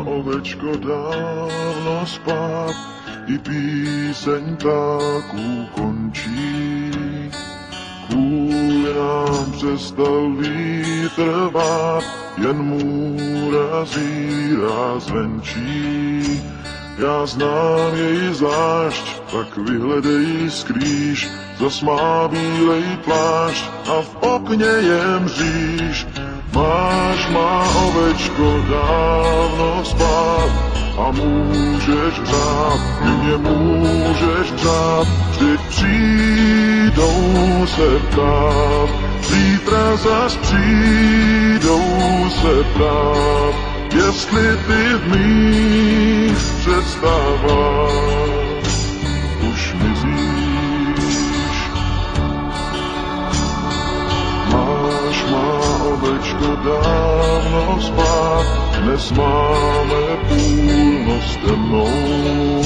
ovečko dávno spát, i píseň takú končí. Kvůli nám přestal vítr vát, jen můra zírá zvenčí. Já znám její zášť, tak vyhledej skrýž, zas má bílej plášť a v okně je mříž. Máš má ovečko dávno spát a můžeš hřát, ty mě můžeš hřát, vždyť přijdou se ptát, zítra zas přijdou se ptát, jestli ty v mých představách už mizíš. Máš má ovečko dávno spát, dnes máme půlnoc temnou.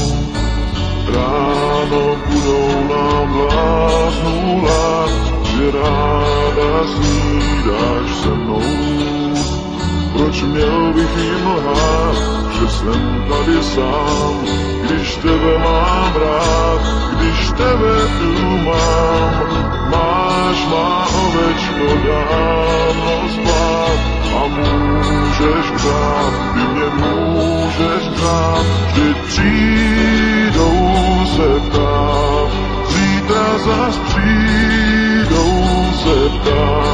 Ráno budou nám bláznů lát, že ráda snídáš se mnou. Proč měl bych jim lhát, že jsem tady sám, když tebe mám rád, když tebe tu mám. Máš má ovečko dávno spát a můžeš hřát, ty mě můžeš hřát, vždyť přijdou se ptát, zítra zas přijdou se ptát.